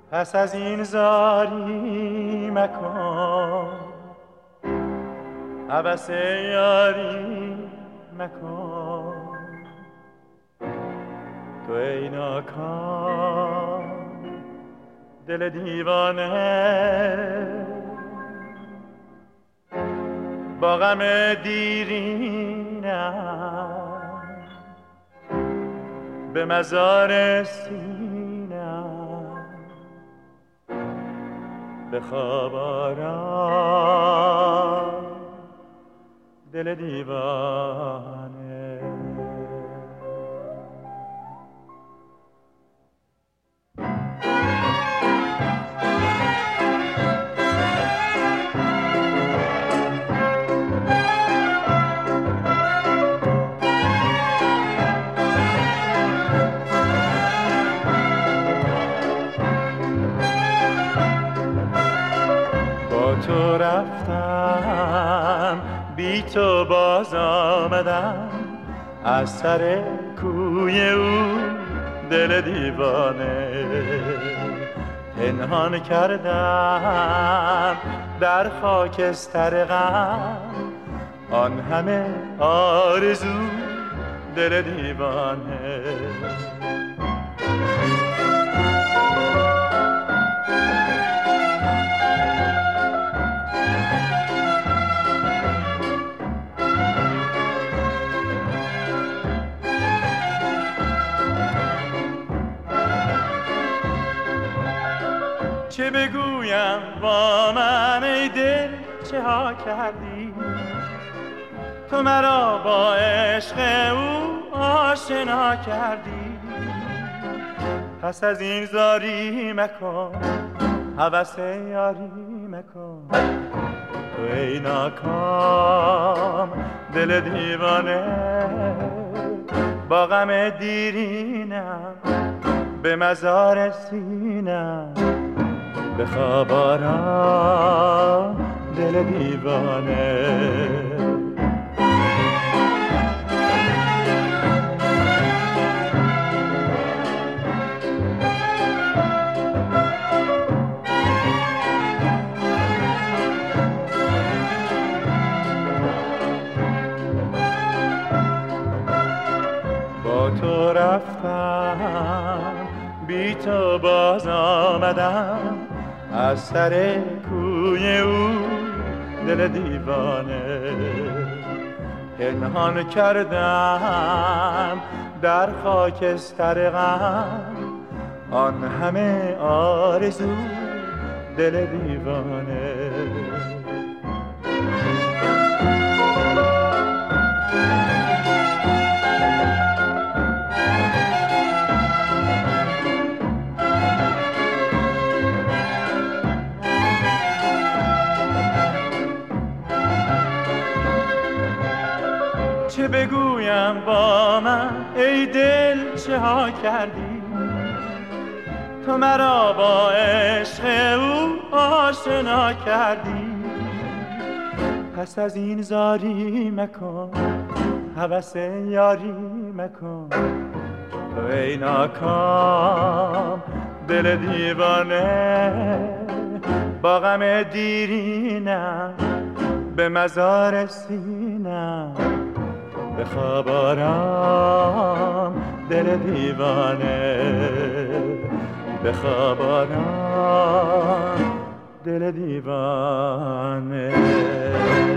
پس از این زاری مکن، هوس یاری مکن. تو ای ناکام دل دیوانه، با غم دیرینم به مزار سینم به خواب آرام دل دیوانه. تو رفتم بی تو باز آمدم، از سر کوی او دل دیوانه. پنهان کردم در خاکستر غم، آن همه آرزو دل دیوانه. چه بگویم با من ای دل چه ها کردی، تو مرا با عشق او آشنا کردی. پس از این زاری مکن، هوس یاری مکن. تو ای ناکام دل دیوانه، با غم دیرینم به مزار سینم به خواب آرام دل دیوانه. با تو رفتم بی تو باز آمدم، از سر کوی او دل دیوانه. پنهان کردم در خاکستر غم، آن همه آرزو دل دیوانه. چه بگویم با من ای دل چه ها کردی، تو مرا با عشق او آشنا کردی. پس از این زاری مکن، هوس یاری مکن. تو ای ناکام دل دیوانه، با غم دیرینم به مزار سینم به خواب آرام دل دیوانه. به خواب آرام دل دیوانه.